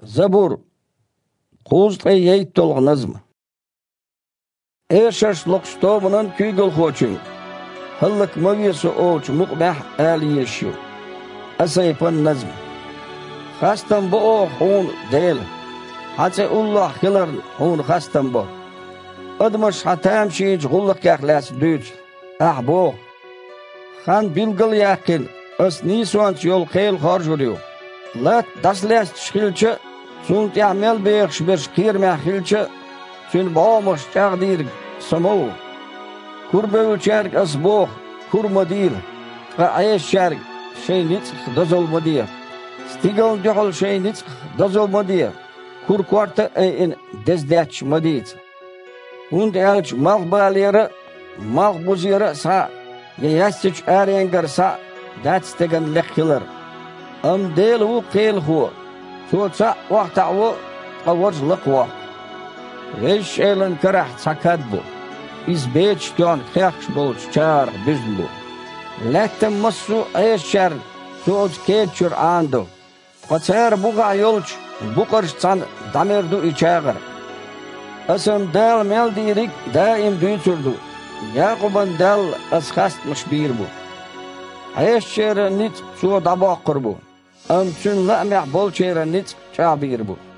Zabur, Kuzt'e yeyt dolğunuz mı? Eşeş lokstomunun küygül hoçun, hıllık maviyesi oğuç muqbah ali yeşiyor. Asaypan nazm. Hastan bu o hun değil. Hatsa Allah kılar hun hastan bu. Admış hatam şeyic gullık yaklas düç. Bu. Han bilgil yakin, as nisuanç yol khayl harjuriyor. Lat daslas çıkılçı, sunt yamel beğş bir şkir mehilçı, sün bağmış çağdir samoğ. Kurbev çerk as boğ, kurma değil. Ve ayş çerk şey nitsk dazolma diye. Stigol dihol şey nitsk dazolma diye. Kur kuarta in dezdeç madit. Und elç mağbaleri, mağbuziri sa, yastıç erengar sa, datstegen lekhiler. Am değil u qeyl hu. Soğutsa vaqta u avarj liqwa. Reş eylin karah sakad bu. İzbeç don khayx bolç çar bizn bu. Latten masu ayşer soğut keçür ando. Qatar buğa yolç bu qarşsan damerdu içağır. Asım dal mel dirik daim düytürdü. Yaquban dal asxastmış bir bu. Ayşer nit su dabaqır bu. Am çün la'meh bol çeyre nit çabir bu.